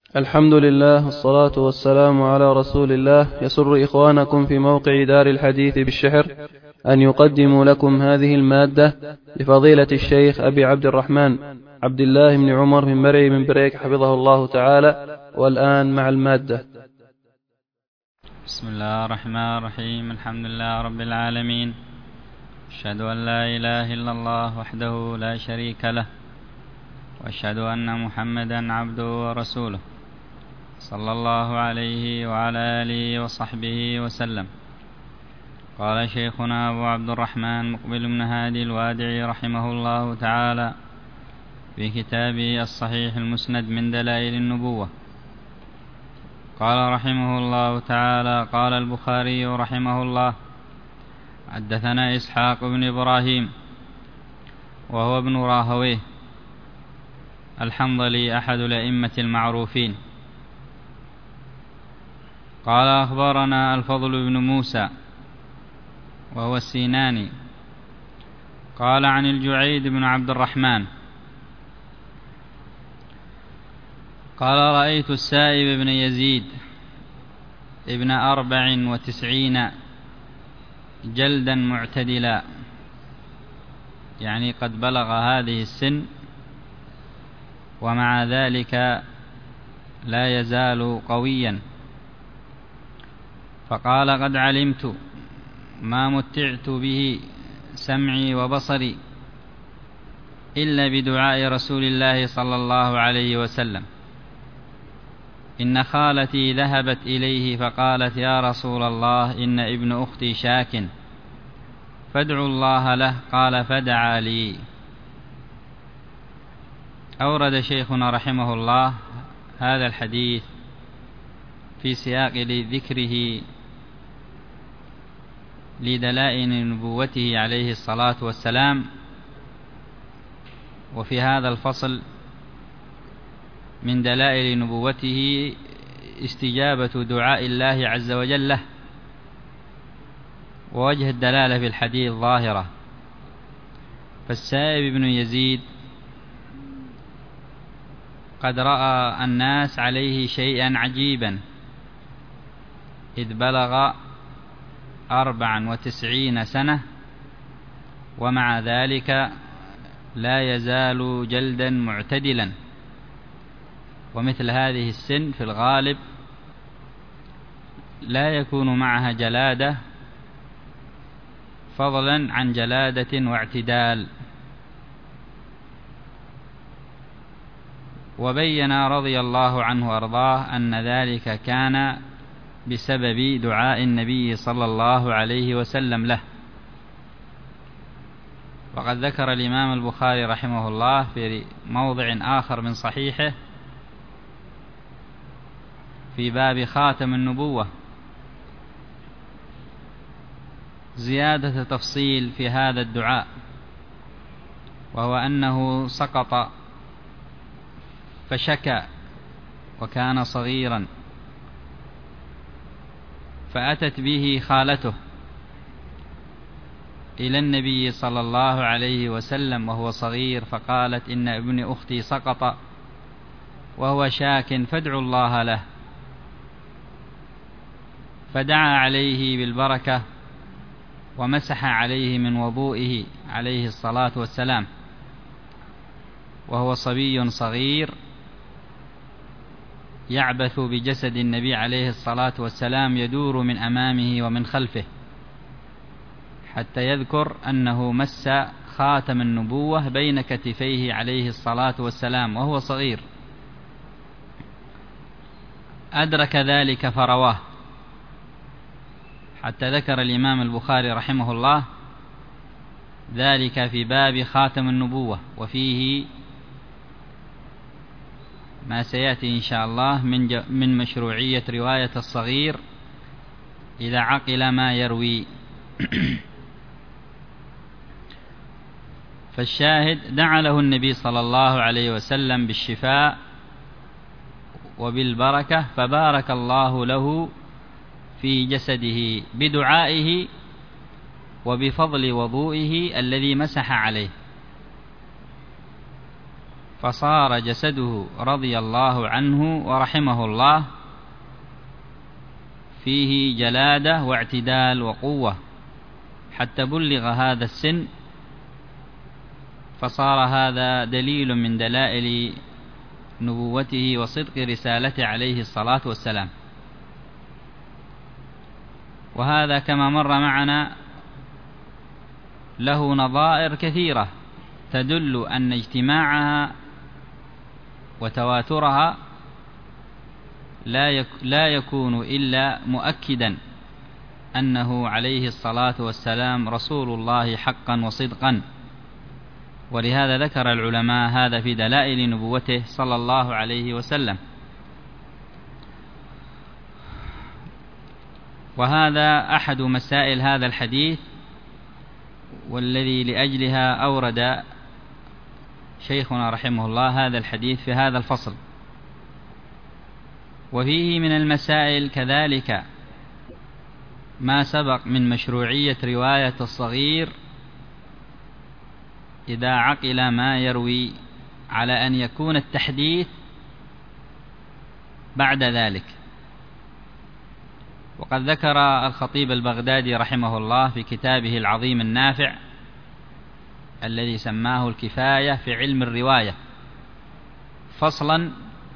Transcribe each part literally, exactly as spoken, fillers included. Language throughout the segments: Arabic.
الحمد لله والصلاة والسلام على رسول الله. يسر إخوانكم في موقع دار الحديث بالشحر أن يقدموا لكم هذه المادة لفضيلة الشيخ أبي عبد الرحمن عبد الله بن عمر بن مرعي بن بريك حفظه الله تعالى. والآن مع المادة. بسم الله الرحمن الرحيم. الحمد لله رب العالمين، أشهد أن لا إله إلا الله وحده لا شريك له، وأشهد أن محمدا عبده ورسوله، صلى الله عليه وعلى آله وصحبه وسلم. قال شيخنا أبو عبد الرحمن مقبل بن هادي الوادعي رحمه الله تعالى في كتابه الصحيح المسند من دلائل النبوة، قال رحمه الله تعالى: قال البخاري رحمه الله: حدثنا إسحاق بن إبراهيم وهو ابن راهويه الحنظلي أحد الأئمة المعروفين، قال أخبرنا الفضل بن موسى وهو السيناني، قال عن الجعيد بن عبد الرحمن قال: رأيت السائب بن يزيد ابن أربع وتسعين جلدا معتدلا، يعني قد بلغ هذه السن ومع ذلك لا يزال قويا، فقال: قد علمت ما متعت به سمعي وبصري إلا بدعاء رسول الله صلى الله عليه وسلم. إن خالتي ذهبت إليه فقالت: يا رسول الله، إن ابن أختي شاك فادعوا الله له. قال: فدعا لي. أورد شيخنا رحمه الله هذا الحديث في سياق ذكره لدلائل نبوته عليه الصلاة والسلام، وفي هذا الفصل من دلائل نبوته استجابة دعاء الله عز وجل له، ووجه الدلالة في الحديث ظاهرة. فالسائب بن يزيد قد رأى الناس عليه شيئا عجيبا، إذ بلغ أربعا وتسعين سنة ومع ذلك لا يزال جلدا معتدلا، ومثل هذه السن في الغالب لا يكون معها جلادة فضلا عن جلادة واعتدال. وبين رضي الله عنه وارضاه أن ذلك كان بسبب دعاء النبي صلى الله عليه وسلم له. وقد ذكر الإمام البخاري رحمه الله في موضع آخر من صحيحه في باب خاتم النبوة زيادة تفصيل في هذا الدعاء، وهو أنه سقط فشكى وكان صغيرا، فأتت به خالته إلى النبي صلى الله عليه وسلم وهو صغير، فقالت: إن ابن أختي سقط وهو شاك فادعوا الله له. فدعا عليه بالبركة ومسح عليه من وضوئه عليه الصلاة والسلام، وهو صبي صغير يعبث بجسد النبي عليه الصلاة والسلام، يدور من أمامه ومن خلفه، حتى يذكر أنه مس خاتم النبوة بين كتفيه عليه الصلاة والسلام وهو صغير. أدرك ذلك فرواه، حتى ذكر الإمام البخاري رحمه الله ذلك في باب خاتم النبوة، وفيه ما سيأتي إن شاء الله من من مشروعية رواية الصغير إذا عقل ما يروي. فالشاهد: دعا له النبي صلى الله عليه وسلم بالشفاء وبالبركة، فبارك الله له في جسده بدعائه وبفضل وضوئه الذي مسح عليه. فصار جسده رضي الله عنه ورحمه الله فيه جلادة واعتدال وقوة حتى بلغ هذا السن، فصار هذا دليل من دلائل نبوته وصدق رسالته عليه الصلاة والسلام. وهذا كما مر معنا له نظائر كثيرة تدل أن اجتماعها وتواترها لا يكون إلا مؤكدا أنه عليه الصلاة والسلام رسول الله حقا وصدقا. ولهذا ذكر العلماء هذا في دلائل نبوته صلى الله عليه وسلم. وهذا أحد مسائل هذا الحديث، والذي لأجلها أورد شيخنا رحمه الله هذا الحديث في هذا الفصل. وفيه من المسائل كذلك ما سبق من مشروعية رواية الصغير إذا عقل ما يروي، على أن يكون التحديث بعد ذلك. وقد ذكر الخطيب البغدادي رحمه الله في كتابه العظيم النافع الذي سماه الكفاية في علم الرواية فصلا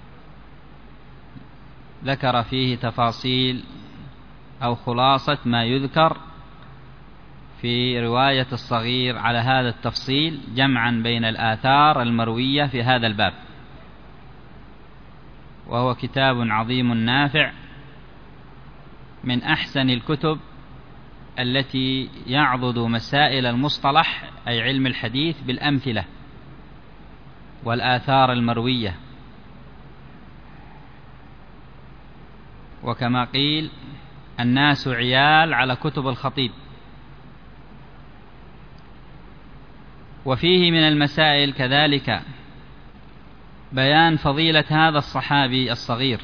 ذكر فيه تفاصيل أو خلاصة ما يذكر في رواية الصغير على هذا التفصيل، جمعا بين الآثار المروية في هذا الباب. وهو كتاب عظيم نافع من أحسن الكتب التي يعضد مسائل المصطلح أي علم الحديث بالأمثلة والآثار المروية. وكما قيل الناس عيال على كتب الخطيب. وفيه من المسائل كذلك بيان فضيلة هذا الصحابي الصغير،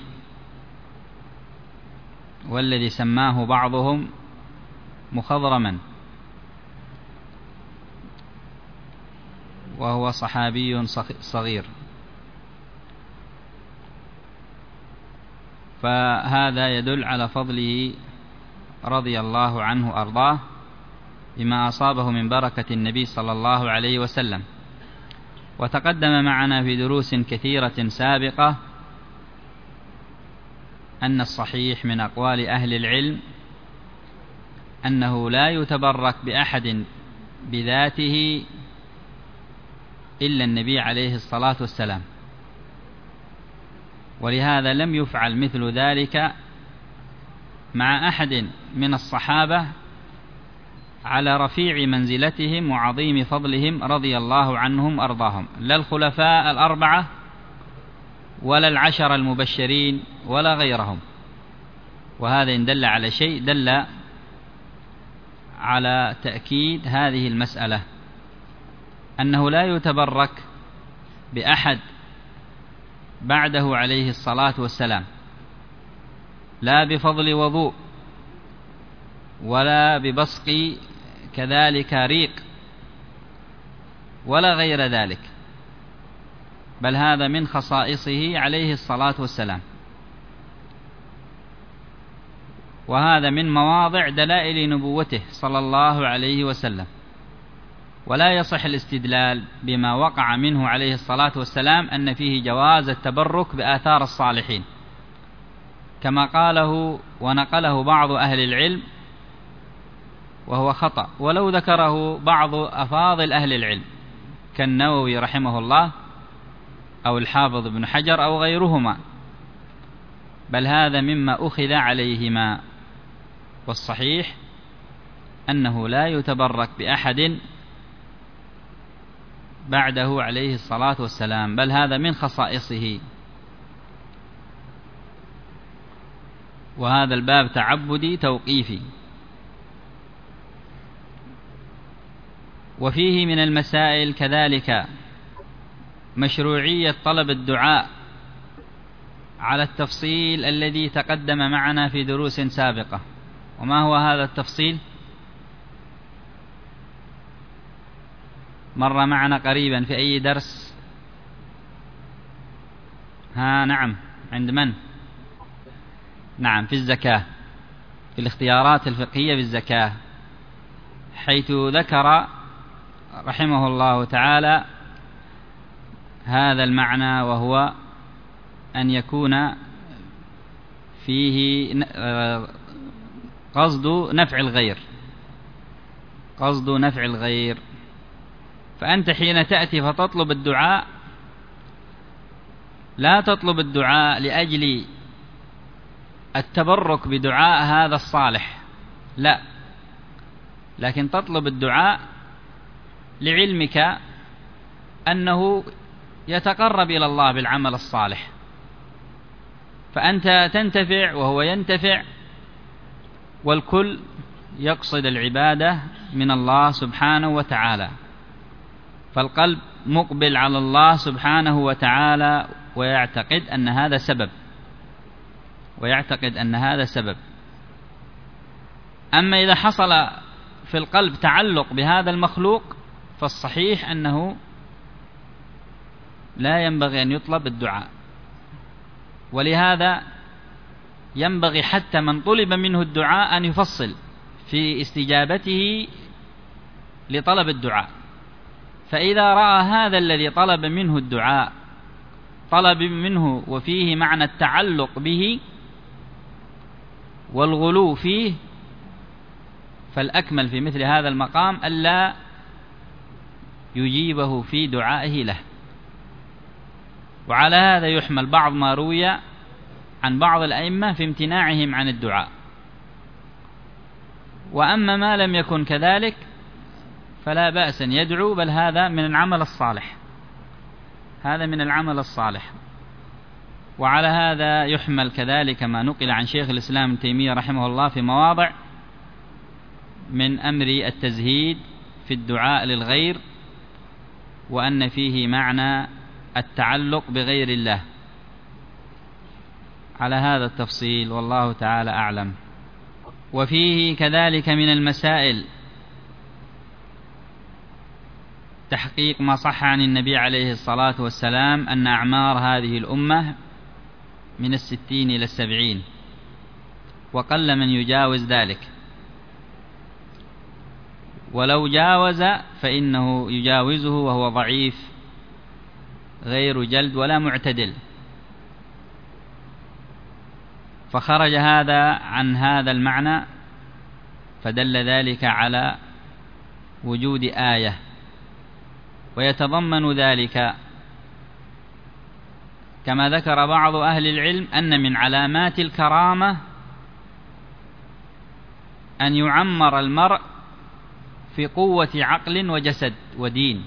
والذي سماه بعضهم مخضرما، وهو صحابي صغير. فهذا يدل على فضله رضي الله عنه أرضاه بما أصابه من بركة النبي صلى الله عليه وسلم. وتقدم معنا في دروس كثيرة سابقة أن الصحيح من أقوال أهل العلم أنه لا يتبرك بأحد بذاته إلا النبي عليه الصلاة والسلام. ولهذا لم يفعل مثل ذلك مع أحد من الصحابة على رفيع منزلتهم وعظيم فضلهم رضي الله عنهم أرضاهم، لا الخلفاء الأربعة ولا العشر المبشرين ولا غيرهم. وهذا إن دل على شيء دل على تأكيد هذه المسألة، أنه لا يتبرك بأحد بعده عليه الصلاة والسلام، لا بفضل وضوء ولا ببصق كذلك ريق ولا غير ذلك، بل هذا من خصائصه عليه الصلاة والسلام. وهذا من مواضع دلائل نبوته صلى الله عليه وسلم. ولا يصح الاستدلال بما وقع منه عليه الصلاة والسلام أن فيه جواز التبرك بآثار الصالحين، كما قاله ونقله بعض أهل العلم، وهو خطأ، ولو ذكره بعض أفاضل أهل العلم كالنووي رحمه الله أو الحافظ بن حجر أو غيرهما، بل هذا مما أخذ عليهما. والصحيح أنه لا يتبرك بأحد بعده عليه الصلاة والسلام، بل هذا من خصائصه. وهذا الباب تعبدي توقيفي. وفيه من المسائل كذلك مشروعية طلب الدعاء على التفصيل الذي تقدم معنا في دروس سابقة. وما هو هذا التفصيل؟ مر معنا قريبا في أي درس؟ ها نعم، عند من؟ نعم، في الزكاة، في الاختيارات الفقهية بالزكاة، حيث ذكر رحمه الله تعالى هذا المعنى، وهو أن يكون فيه قصد نفع الغير، قصد نفع الغير. فأنت حين تأتي فتطلب الدعاء لا تطلب الدعاء لأجل التبرك بدعاء هذا الصالح، لا، لكن تطلب الدعاء لعلمك أنه يتقرب إلى الله بالعمل الصالح، فأنت تنتفع وهو ينتفع، والكل يقصد العبادة من الله سبحانه وتعالى. فالقلب مقبل على الله سبحانه وتعالى ويعتقد أن هذا سبب، ويعتقد أن هذا سبب. أما إذا حصل في القلب تعلق بهذا المخلوق فالصحيح أنه لا ينبغي أن يطلب الدعاء. ولهذا ينبغي حتى من طلب منه الدعاء أن يفصل في استجابته لطلب الدعاء. فإذا رأى هذا الذي طلب منه الدعاء طلب منه وفيه معنى التعلق به والغلو فيه، فالأكمل في مثل هذا المقام ألا يجيبه في دعائه له. وعلى هذا يحمل بعض ما روي عن بعض الأئمة في امتناعهم عن الدعاء. وأما ما لم يكن كذلك فلا بأس أن يدعو، بل هذا من العمل الصالح، هذا من العمل الصالح. وعلى هذا يحمل كذلك ما نقل عن شيخ الإسلام ابن تيمية رحمه الله في مواضع من أمر التزهيد في الدعاء للغير، وأن فيه معنى التعلق بغير الله. على هذا التفصيل والله تعالى أعلم. وفيه كذلك من المسائل تحقيق ما صح عن النبي عليه الصلاة والسلام أن أعمار هذه الأمة من الستين إلى السبعين، وقل من يجاوز ذلك، ولو جاوز فإنه يجاوزه وهو ضعيف غير جلد ولا معتدل. فخرج هذا عن هذا المعنى، فدل ذلك على وجود آية. ويتضمن ذلك كما ذكر بعض أهل العلم أن من علامات الكرامة أن يعمر المرء في قوة عقل وجسد ودين،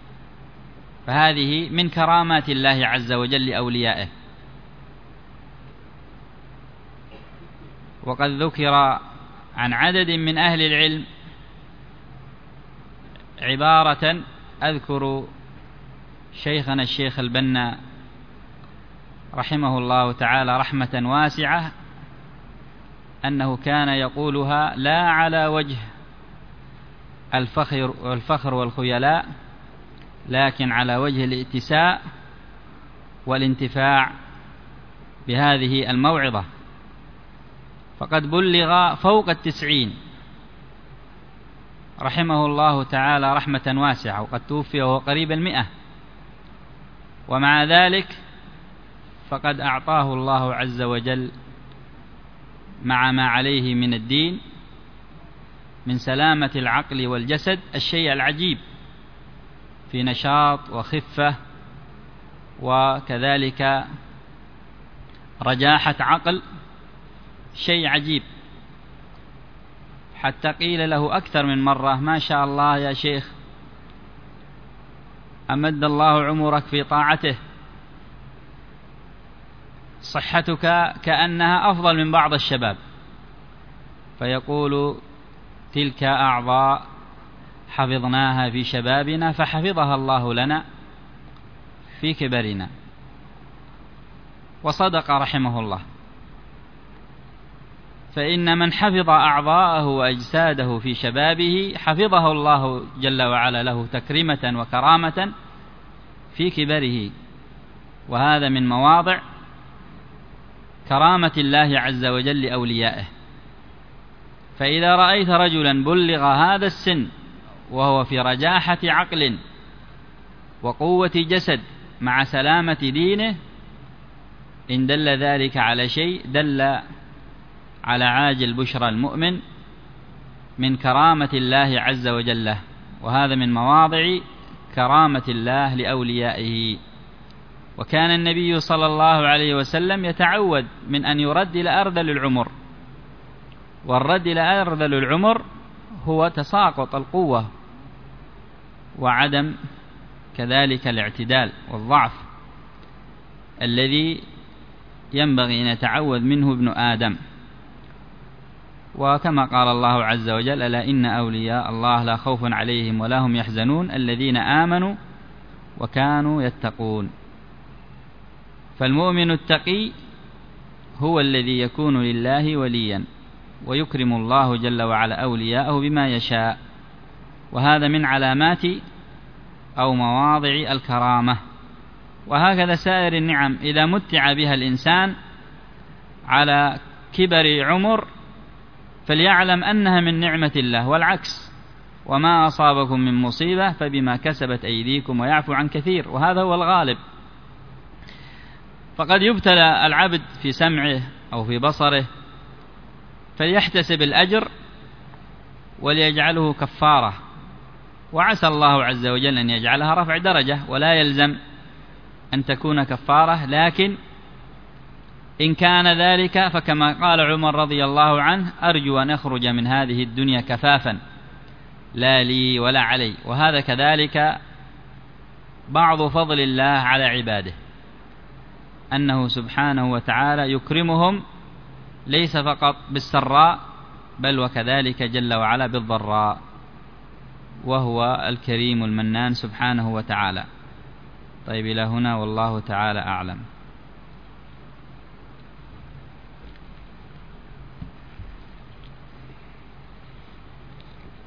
فهذه من كرامات الله عز وجل لأوليائه. وقد ذكر عن عدد من أهل العلم عبارة، أذكر شيخنا الشيخ البنا رحمه الله تعالى رحمة واسعة أنه كان يقولها لا على وجه الفخر والفخر والخيلاء، لكن على وجه الاتساء والانتفاع بهذه الموعظة. فقد بلغ فوق التسعين رحمه الله تعالى رحمة واسعة، وقد توفي وهو قريب المئة، ومع ذلك فقد أعطاه الله عز وجل مع ما عليه من الدين من سلامة العقل والجسد الشيء العجيب في نشاط وخفة، وكذلك رجاحة عقل، شيء عجيب، حتى قيل له أكثر من مرة: ما شاء الله يا شيخ، أمد الله عمرك في طاعته، صحتك كأنها أفضل من بعض الشباب. فيقول: تلك أعضاء حفظناها في شبابنا فحفظها الله لنا في كبرنا. وصدق رحمه الله، فإن من حفظ أعضاءه وأجساده في شبابه حفظه الله جل وعلا له تكريمة وكرامة في كبره. وهذا من مواضع كرامة الله عز وجل لأوليائه. فإذا رأيت رجلا بلغ هذا السن وهو في رجاحة عقل وقوة جسد مع سلامة دينه، إن دل ذلك على شيء دل على عاجل بشرى المؤمن من كرامة الله عز وجل، وهذا من مواضع كرامة الله لأوليائه. وكان النبي صلى الله عليه وسلم يتعود من أن يرد إلى أرذل العمر، والرد إلى أرذل العمر هو تساقط القوة وعدم كذلك الاعتدال والضعف الذي ينبغي أن يتعوذ منه ابن آدم. وكما قال الله عز وجل: ألا إن أولياء الله لا خوف عليهم ولا هم يحزنون الذين آمنوا وكانوا يتقون. فالمؤمن التقي هو الذي يكون لله وليا، ويكرم الله جل وعلا أولياءه بما يشاء، وهذا من علامات أو مواضع الكرامة. وهكذا سائر النعم إذا متع بها الإنسان على كبر عمر فليعلم أنها من نعمة الله، والعكس: وما أصابكم من مصيبة فبما كسبت أيديكم ويعفو عن كثير. وهذا هو الغالب. فقد يبتلى العبد في سمعه أو في بصره فليحتسب الأجر وليجعله كفارة، وعسى الله عز وجل أن يجعلها رفع درجة، ولا يلزم أن تكون كفارة. لكن إن كان ذلك فكما قال عمر رضي الله عنه: أرجو أن أخرج من هذه الدنيا كفافا لا لي ولا علي. وهذا كذلك بعض فضل الله على عباده، أنه سبحانه وتعالى يكرمهم ليس فقط بالسراء بل وكذلك جل وعلا بالضراء، وهو الكريم المنان سبحانه وتعالى. طيب، إلى هنا والله تعالى أعلم.